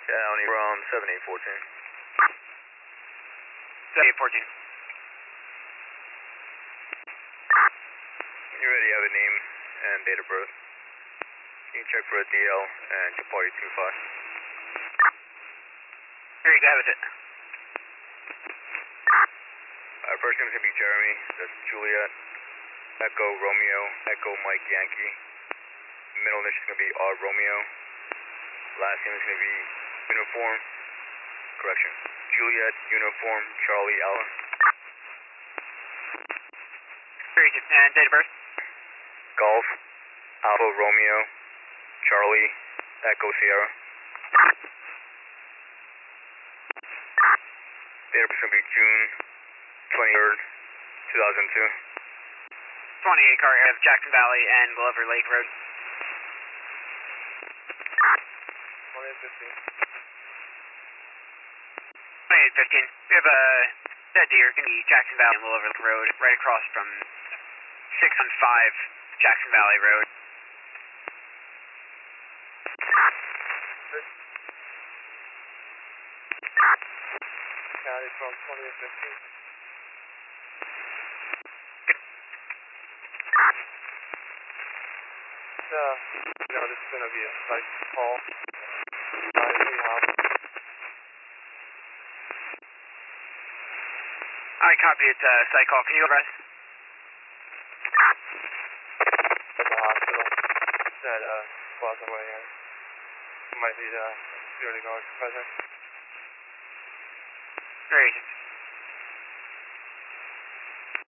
County from 7814. 7814. When you're ready, have a name and date of birth. You can check for a DL and Chapali 25. Here you go, have it. First name is going to be Jeremy. That's Juliet. Echo Romeo. Echo Mike Yankee. Middle initial is going to be R Romeo. Last name is going to be Uniform. Correction. Juliet Uniform Charlie Allen. Here you go, and date of birth. Golf. Alpha Romeo. Charlie. Echo Sierra. Date of birth is going to be June 23rd, 2002. 28 car out of Jackson Valley and Willover Lake Road. 2815. We have a dead deer, going to be Jackson Valley and Willover Lake Road, right across from 615 Jackson Valley Road. County from 2815. This is going to be a site call. I copy it, site call. Can you address? At the hospital. Said, Plaza Way here. Might need security guards present.